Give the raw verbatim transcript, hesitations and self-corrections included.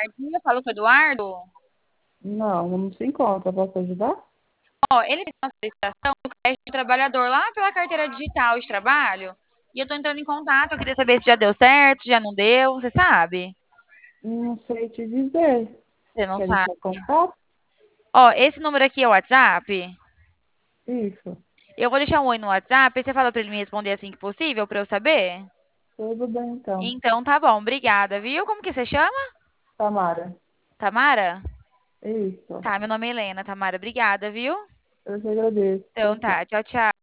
tarde. Eu falo com o Eduardo. Não, não se encontra. Posso ajudar? Ó, ele fez uma solicitação do crédito de trabalhador lá pela carteira digital de trabalho. E eu tô entrando em contato. Eu queria saber se já deu certo, se já não deu. Você sabe? Não sei te dizer. Você não Quer sabe. deixar contato? Ó, esse número aqui é o WhatsApp. Isso. Eu vou deixar um oi no WhatsApp. Aí você fala pra ele me responder assim que possível, pra eu saber? Tudo bem, então. Então tá bom, obrigada, viu? Como que você chama? Tamara. Tamara? Isso. Tá, meu nome é Helena, Tamara. Obrigada, viu? Eu te agradeço. Tchau, Então tá, tchau. tchau, tchau.